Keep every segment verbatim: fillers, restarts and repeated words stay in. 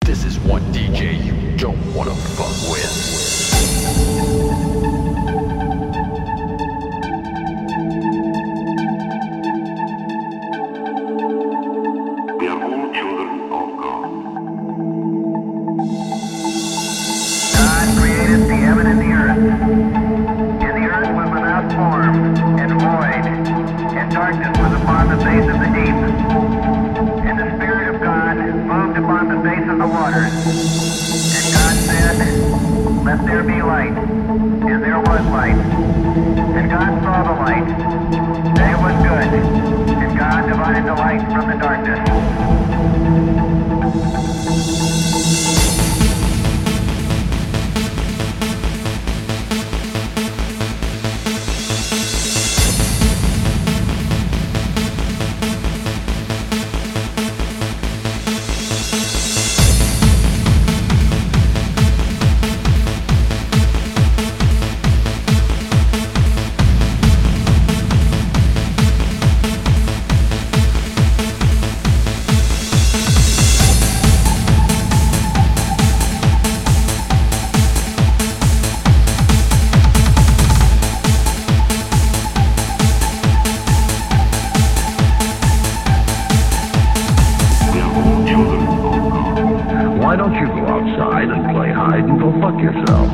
This is one D J you don't wanna fuck with. Let there be light, and there was light. And God saw the light, that it was good, and God divided the light from the darkness. Why don't you go outside and play hide and go fuck yourself?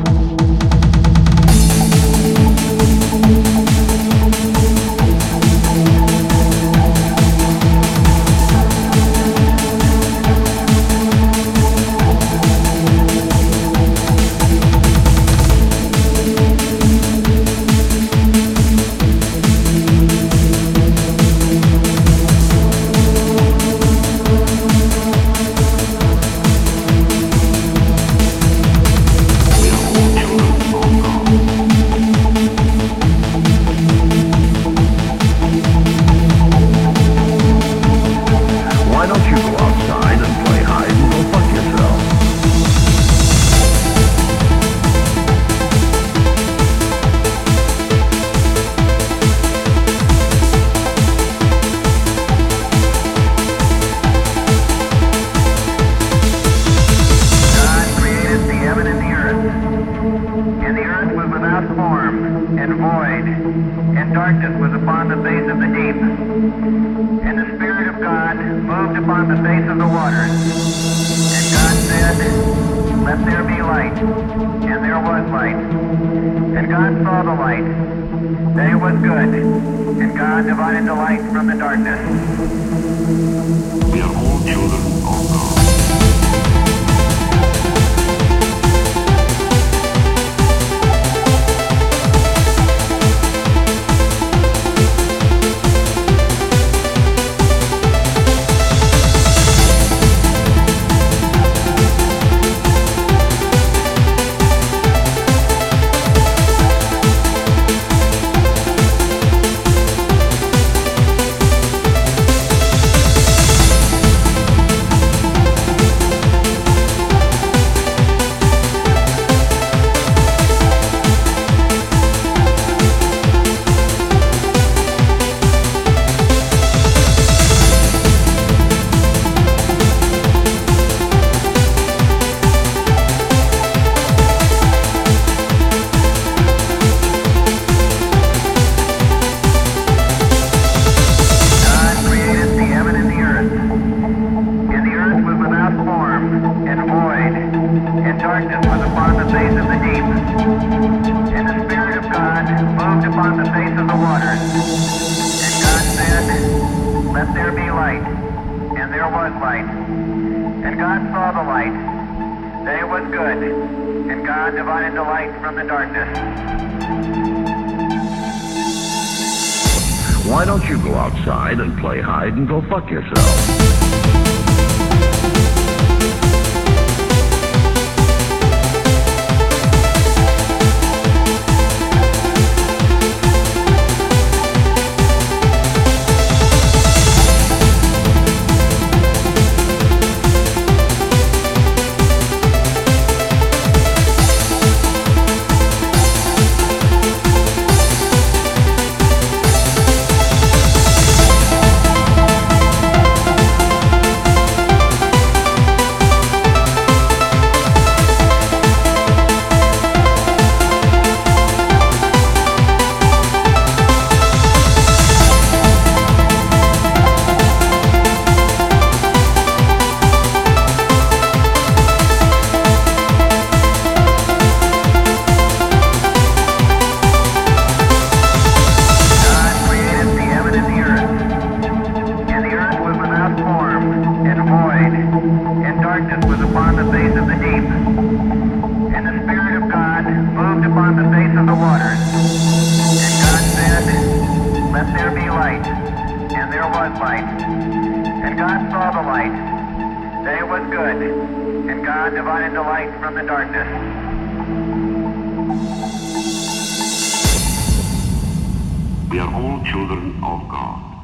Darkness was upon the face of the deep, and the Spirit of God moved upon the face of the waters. And God said, let there be light, and there was light. And God saw the light, that it was good, and God divided the light from the darkness. We are all children of God. Let there be light, and there was light. And God saw the light, that it was good, and God divided the light from the darkness. Why don't you go outside and play hide and go fuck yourself? saw the light, that it was good, and God divided the light from the darkness. We are all children of God.